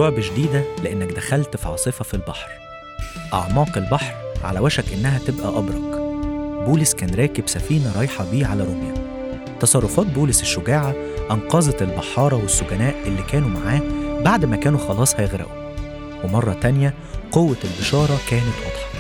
رعب شديدة لأنك دخلت في عاصفة في البحر. أعماق البحر على وشك إنها تبقى أبرق. بولس كان راكب سفينة رايحة بيه على روميا. تصرفات بولس الشجاعة أنقذت البحارة والسجناء اللي كانوا معاه بعد ما كانوا خلاص هيغرقوا. ومرة تانية قوة البشارة كانت واضحة.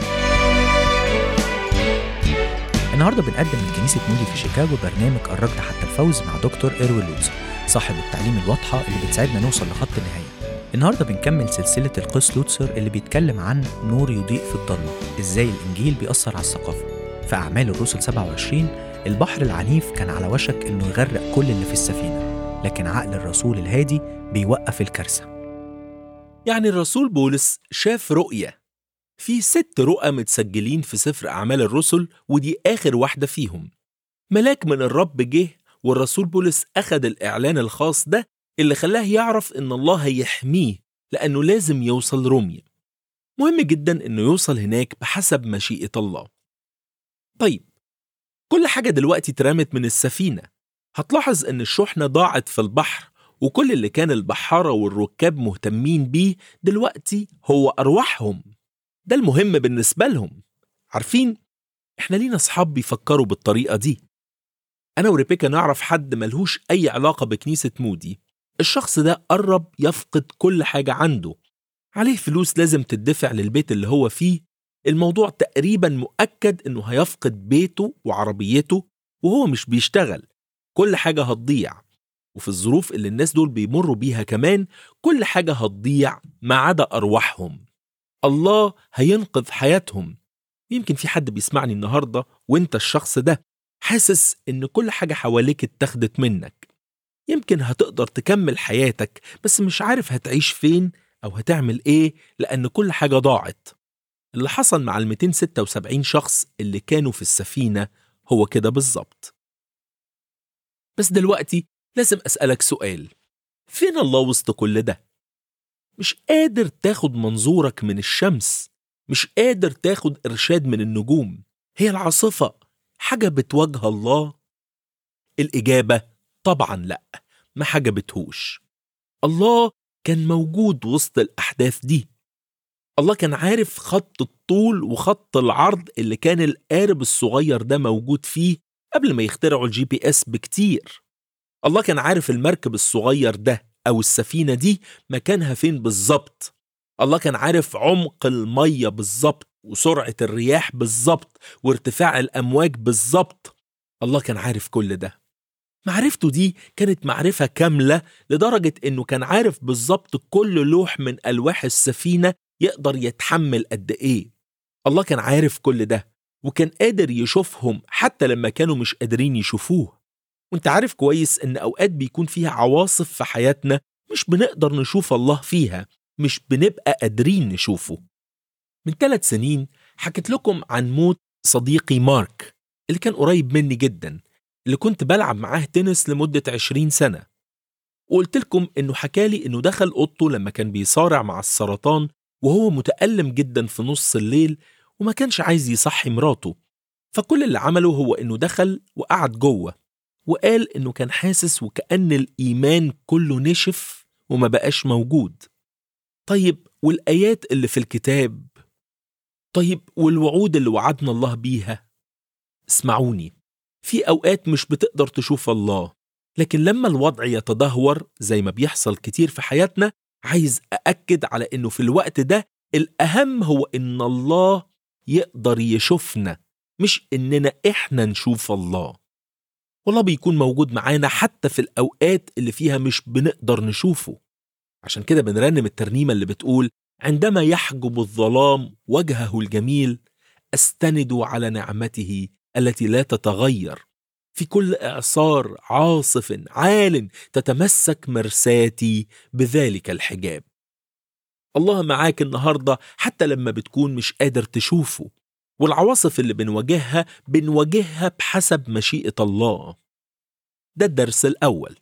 النهاردة بنقدم من كنيسة مودي في شيكاغو برنامج الركض حتى الفوز مع دكتور إيروين لوتسر، صاحب التعليم الواضحة اللي بتساعدنا نوصل لخط النهاية. النهاردة بنكمل سلسلة القس لوتسر اللي بيتكلم عن نور يضيء في الضلمة، إزاي الإنجيل بيأثر على الثقافة. في أعمال الرسل 27 البحر العنيف كان على وشك إنه يغرق كل اللي في السفينة، لكن عقل الرسول الهادي بيوقف الكارثة. يعني الرسول بولس شاف رؤية. في 6 رؤى متسجلين في سفر أعمال الرسل، ودي آخر واحدة فيهم. ملاك من الرب جه، والرسول بولس أخد الإعلان الخاص ده اللي خلاه يعرف إن الله هيحميه لأنه لازم يوصل روميا. مهم جدا إنه يوصل هناك بحسب مشيئة الله. طيب، كل حاجة دلوقتي اترمت من السفينة. هتلاحظ إن الشحنة ضاعت في البحر، وكل اللي كان البحارة والركاب مهتمين بيه دلوقتي هو أرواحهم. ده المهم بالنسبة لهم. عارفين، إحنا لينا أصحاب بيفكروا بالطريقة دي. أنا وريبيكا نعرف حد ملهوش أي علاقة بكنيسة مودي. الشخص ده قرب يفقد كل حاجة عنده، عليه فلوس لازم تدفع للبيت اللي هو فيه. الموضوع تقريبا مؤكد إنه هيفقد بيته وعربيته، وهو مش بيشتغل. كل حاجة هتضيع، وفي الظروف اللي الناس دول بيمروا بيها كمان كل حاجة هتضيع ما عدا أرواحهم. الله هينقذ حياتهم. يمكن في حد بيسمعني النهاردة وانت الشخص ده، حاسس إن كل حاجة حواليك اتخذت منك. يمكن هتقدر تكمل حياتك، بس مش عارف هتعيش فين أو هتعمل إيه لأن كل حاجة ضاعت. اللي حصل مع 276 شخص اللي كانوا في السفينة هو كده بالظبط. بس دلوقتي لازم أسألك سؤال: فين الله وسط كل ده؟ مش قادر تاخد منظورك من الشمس، مش قادر تاخد إرشاد من النجوم. هي العاصفة حاجة بتواجه الله؟ الإجابة طبعا لأ، ما حاجة بتهوش. الله كان موجود وسط الأحداث دي. الله كان عارف خط الطول وخط العرض اللي كان القارب الصغير ده موجود فيه قبل ما يخترعوا الGPS بكتير. الله كان عارف المركب الصغير ده أو السفينة دي مكانها فين بالظبط. الله كان عارف عمق المية بالظبط، وسرعة الرياح بالظبط، وارتفاع الأمواج بالظبط. الله كان عارف كل ده. معرفته دي كانت معرفة كاملة لدرجة إنه كان عارف بالظبط كل لوح من ألواح السفينة يقدر يتحمل قد إيه. الله كان عارف كل ده، وكان قادر يشوفهم حتى لما كانوا مش قادرين يشوفوه. وانت عارف كويس إن أوقات بيكون فيها عواصف في حياتنا مش بنقدر نشوف الله فيها، مش بنبقى قادرين نشوفه. من 3 سنين حكيت لكم عن موت صديقي مارك اللي كان قريب مني جدا، اللي كنت بلعب معاه تنس لمدة 20 سنة. وقلت لكم إنه حكالي إنه دخل أوضته لما كان بيصارع مع السرطان وهو متألم جدا في نص الليل، وما كانش عايز يصحي مراته. فكل اللي عمله هو إنه دخل وقعد جوه، وقال إنه كان حاسس وكأن الإيمان كله نشف وما بقاش موجود. طيب، والآيات اللي في الكتاب؟ طيب، والوعود اللي وعدنا الله بيها؟ اسمعوني، في أوقات مش بتقدر تشوف الله، لكن لما الوضع يتدهور زي ما بيحصل كتير في حياتنا، عايز أأكد على إنه في الوقت ده الأهم هو إن الله يقدر يشوفنا، مش إننا إحنا نشوف الله. والله بيكون موجود معانا حتى في الأوقات اللي فيها مش بنقدر نشوفه. عشان كده بنرنم الترنيمة اللي بتقول: عندما يحجب الظلام وجهه الجميل، أستند على نعمته التي لا تتغير. في كل إعصار عاصف عال تتمسك مرساتي بذلك الحجاب. الله معاك النهاردة حتى لما بتكون مش قادر تشوفه. والعواصف اللي بنواجهها بحسب مشيئة الله. ده الدرس الأول.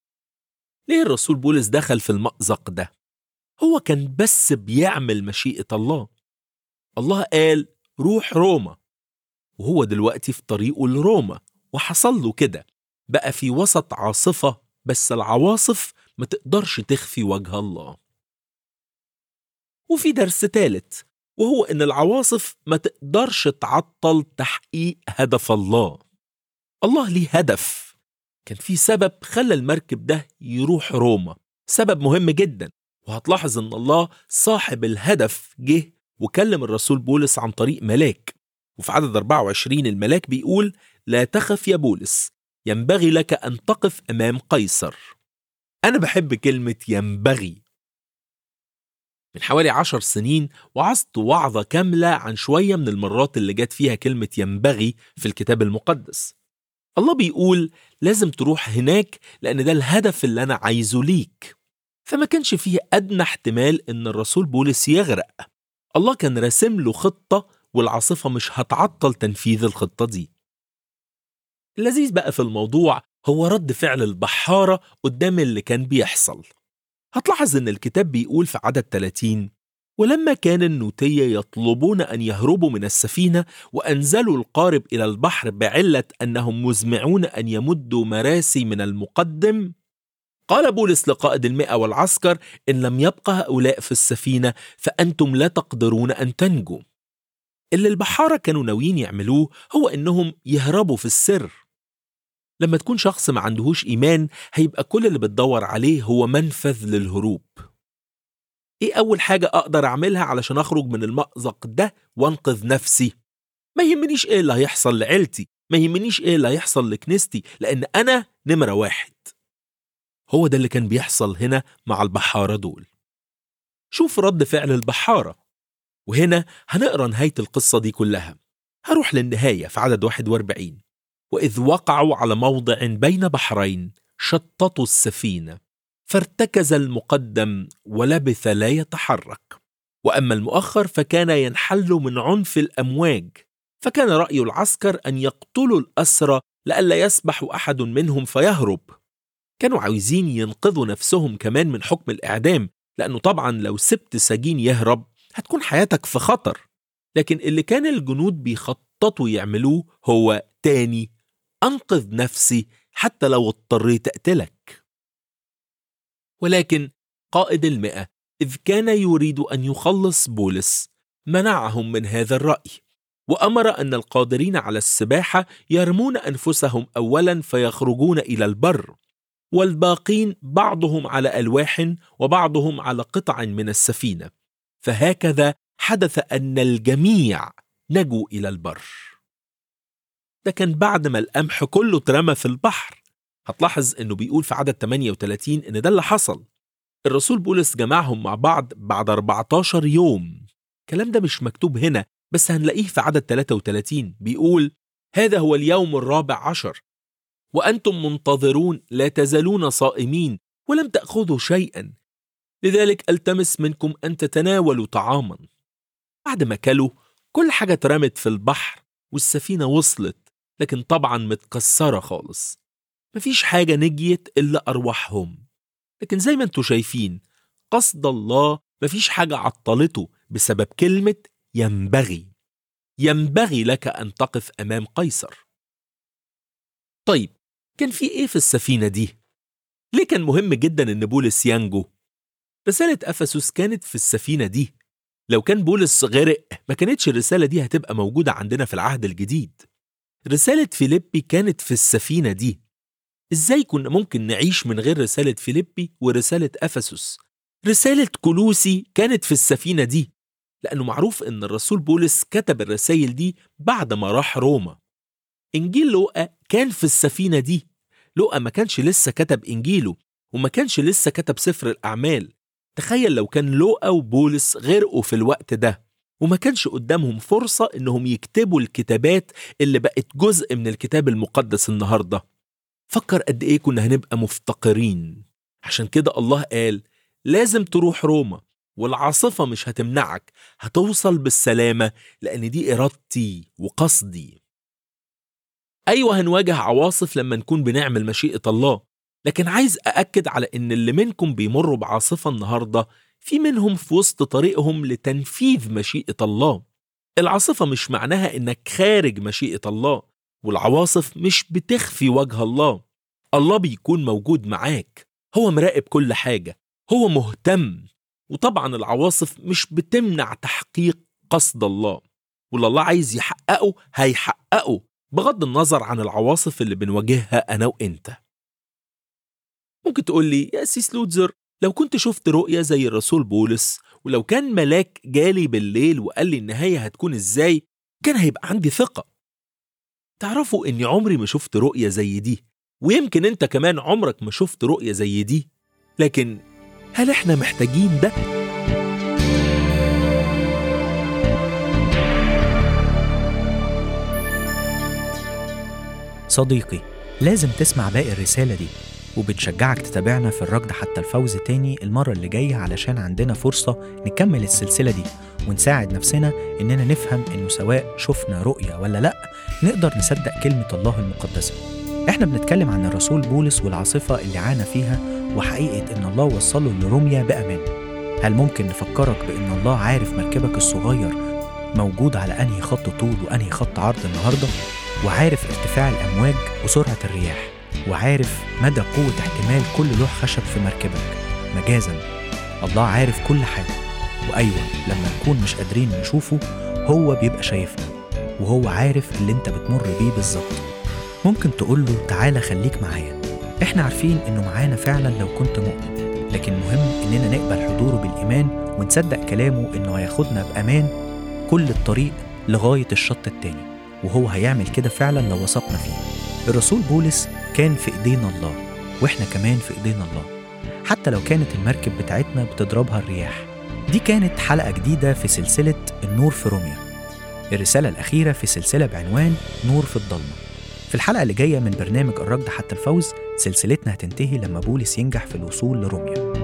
ليه الرسول بولس دخل في المأزق ده؟ هو كان بس بيعمل مشيئة الله. الله قال روح روما، وهو دلوقتي في طريقه لروما، وحصل له كده. بقى في وسط عاصفة، بس العواصف ما تقدرش تخفي وجه الله. وفي درس ثالث، وهو إن العواصف ما تقدرش تعطل تحقيق هدف الله. الله ليه هدف. كان في سبب خلى المركب ده يروح روما، سبب مهم جدا، وهتلاحظ إن الله صاحب الهدف جه وكلم الرسول بولس عن طريق ملاك. وفي عدد 24 الملاك بيقول: لا تخف يا بولس، ينبغي لك أن تقف أمام قيصر. أنا بحب كلمة ينبغي. من حوالي 10 سنين وعظت وعظة كاملة عن شوية من المرات اللي جت فيها كلمة ينبغي في الكتاب المقدس. الله بيقول لازم تروح هناك لأن ده الهدف اللي أنا عايزه ليك. فما كانش فيه أدنى احتمال إن الرسول بولس يغرق. الله كان راسم له خطة، والعاصفة مش هتعطل تنفيذ الخطة دي. اللذيذ بقى في الموضوع هو رد فعل البحارة قدام اللي كان بيحصل. هتلاحظ إن الكتاب بيقول في عدد 30: ولما كان النوتية يطلبون أن يهربوا من السفينة وأنزلوا القارب إلى البحر بعلة أنهم مزمعون أن يمدوا مراسي من المقدم، قال بولس لقائد 100 والعسكر: إن لم يبقى هؤلاء في السفينة فأنتم لا تقدرون أن تنجوا. اللي البحارة كانوا ناويين يعملوه هو إنهم يهربوا في السر. لما تكون شخص ما عندهوش إيمان هيبقى كل اللي بتدور عليه هو منفذ للهروب. إيه أول حاجة أقدر أعملها علشان أخرج من المأزق ده وأنقذ نفسي؟ ما يهمنيش إيه اللي هيحصل لعيلتي، ما يهمنيش إيه اللي هيحصل لكنيستي، لأن أنا نمرة 1. هو ده اللي كان بيحصل هنا مع البحارة دول. شوف رد فعل البحارة، وهنا هنقرأ نهاية القصة دي كلها. هروح للنهاية في عدد 41: وإذ وقعوا على موضع بين بحرين شططوا السفينة، فارتكز المقدم ولبث لا يتحرك، وأما المؤخر فكان ينحل من عنف الأمواج، فكان رأي العسكر أن يقتلوا الأسرى لئلا يسبح أحد منهم فيهرب. كانوا عايزين ينقذوا نفسهم كمان من حكم الإعدام، لأنه طبعا لو سبت سجين يهرب هتكون حياتك في خطر. لكن اللي كان الجنود بيخططوا يعملوه هو تاني: أنقذ نفسي حتى لو اضطريت أقتلك. ولكن قائد 100 إذ كان يريد أن يخلص بولس منعهم من هذا الرأي، وأمر أن القادرين على السباحة يرمون أنفسهم أولا فيخرجون إلى البر، والباقين بعضهم على ألواح وبعضهم على قطع من السفينة. فهكذا حدث أن الجميع نجوا إلى البر. ده كان بعد ما القمح كله اترمى في البحر. هتلاحظ أنه بيقول في عدد 38 أن ده اللي حصل. الرسول بولس جمعهم مع بعض بعد 14 يوم. الكلام ده مش مكتوب هنا، بس هنلاقيه في عدد 33 بيقول: هذا هو اليوم 14 وأنتم منتظرون لا تزالون صائمين ولم تأخذوا شيئا، لذلك ألتمس منكم أن تتناولوا طعاما. بعد ما كلوا كل حاجة اترمت في البحر والسفينة وصلت، لكن طبعا متكسرة خالص. مفيش حاجة نجيت إلا أرواحهم. لكن زي ما انتوا شايفين قصد الله مفيش حاجة عطلته بسبب كلمة ينبغي. ينبغي لك أن تقف أمام قيصر. طيب كان في إيه في السفينة دي؟ ليه كان مهم جدا إن بولس ينجو؟ رسالة أفسس كانت في السفينة دي. لو كان بولس غرق ما كانتش الرسالة دي هتبقى موجودة عندنا في العهد الجديد. رسالة فيليبي كانت في السفينة دي. إزاي كنا ممكن نعيش من غير رسالة فيليبي ورسالة أفسس؟ رسالة كولوسي كانت في السفينة دي، لأنه معروف إن الرسول بولس كتب الرسائل دي بعد ما راح روما. إنجيل لوقا كان في السفينة دي. لوقا ما كانش لسه كتب إنجيله، وما كانش لسه كتب سفر الأعمال. تخيل لو كان لوقا وبولس غرقوا في الوقت ده وما كانش قدامهم فرصة إنهم يكتبوا الكتابات اللي بقت جزء من الكتاب المقدس النهاردة. فكر قد إيه كنا هنبقى مفتقرين. عشان كده الله قال لازم تروح روما، والعاصفة مش هتمنعك، هتوصل بالسلامة، لأن دي إرادتي وقصدي. أيوة هنواجه عواصف لما نكون بنعمل مشيئة الله، لكن عايز أأكد على إن اللي منكم بيمروا بعاصفة النهاردة في منهم في وسط طريقهم لتنفيذ مشيئة الله. العاصفة مش معناها إنك خارج مشيئة الله، والعواصف مش بتخفي وجه الله. الله بيكون موجود معاك، هو مراقب كل حاجة، هو مهتم. وطبعا العواصف مش بتمنع تحقيق قصد الله، واللي الله عايز يحققه هيحققه بغض النظر عن العواصف اللي بنواجهها أنا وإنت. ممكن تقول لي يا سيس لوتزر، لو كنت شفت رؤية زي الرسول بولس، ولو كان ملاك جالي بالليل وقال لي النهاية هتكون إزاي، كان هيبقى عندي ثقة. تعرفوا إني عمري ما شفت رؤية زي دي، ويمكن أنت كمان عمرك ما شفت رؤية زي دي، لكن هل إحنا محتاجين ده؟ صديقي، لازم تسمع باقي الرسالة دي، وبنشجعك تتابعنا في الركض حتى الفوز تاني المرة اللي جاية، علشان عندنا فرصة نكمل السلسلة دي ونساعد نفسنا إننا نفهم إنه سواء شفنا رؤية ولا لأ، نقدر نصدق كلمة الله المقدسة. إحنا بنتكلم عن الرسول بولس والعاصفة اللي عانى فيها، وحقيقة إن الله وصله لروميا بأمان. هل ممكن نفكرك بإن الله عارف مركبك الصغير موجود على أنهي خط طول وأنهي خط عرض النهاردة، وعارف ارتفاع الأمواج وسرعة الرياح، وعارف مدى قوة احتمال كل لوح خشب في مركبك؟ مجازاً، الله عارف كل حاجة. وأيوة، لما نكون مش قادرين نشوفه، هو بيبقى شايفنا، وهو عارف اللي انت بتمر بيه بالظبط. ممكن تقوله تعالى خليك معايا، احنا عارفين انه معانا فعلا لو كنت مؤمن، لكن مهم اننا نقبل حضوره بالإيمان ونصدق كلامه انه هياخدنا بأمان كل الطريق لغاية الشط التاني، وهو هيعمل كده فعلا لو وثقنا فيه. الرسول بولس كان في ايدينا الله، واحنا كمان في ايدينا الله، حتى لو كانت المركب بتاعتنا بتضربها الرياح. دي كانت حلقة جديدة في سلسلة النور في روميا، الرسالة الأخيرة في سلسلة بعنوان نور في الضلمة. في الحلقة اللي جاية من برنامج الركض حتى الفوز، سلسلتنا هتنتهي لما بولس ينجح في الوصول لروميا.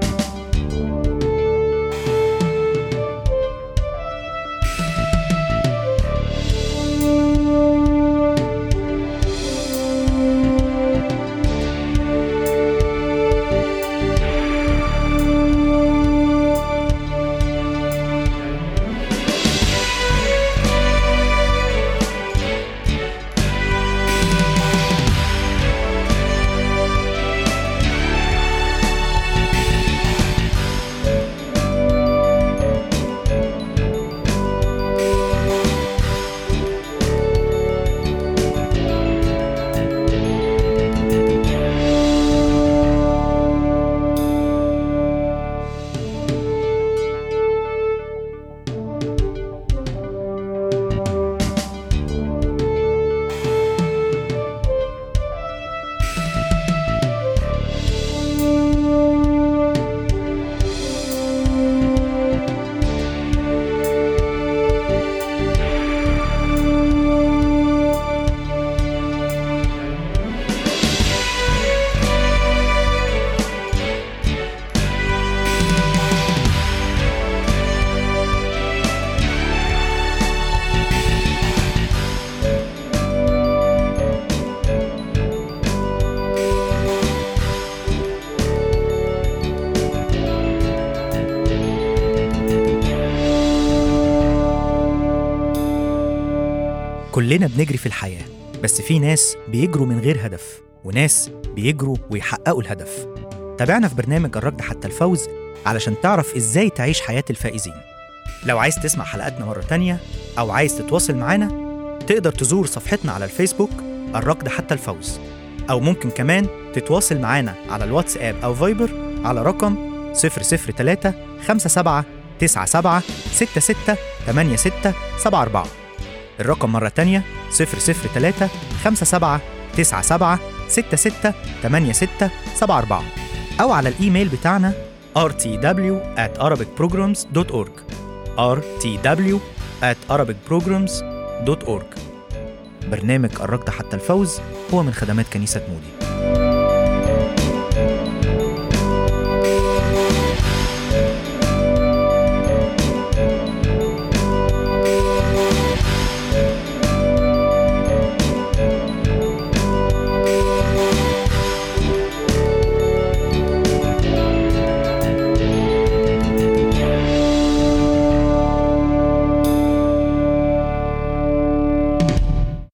كلنا بنجري في الحياة، بس في ناس بيجروا من غير هدف، وناس بيجروا ويحققوا الهدف. تابعنا في برنامج الركض حتى الفوز علشان تعرف إزاي تعيش حياة الفائزين. لو عايز تسمع حلقاتنا مرة تانية أو عايز تتواصل معنا، تقدر تزور صفحتنا على الفيسبوك الركض حتى الفوز، أو ممكن كمان تتواصل معنا على الواتساب أو فايبر على رقم 003 57 97 66 86 74. الرقم مرة تانية 003 57 97 66 86 74، أو على الإيميل بتاعنا rtw@arabicprograms.org rtw@arabicprograms.org. برنامج الركض حتى الفوز هو من خدمات كنيسة مودي.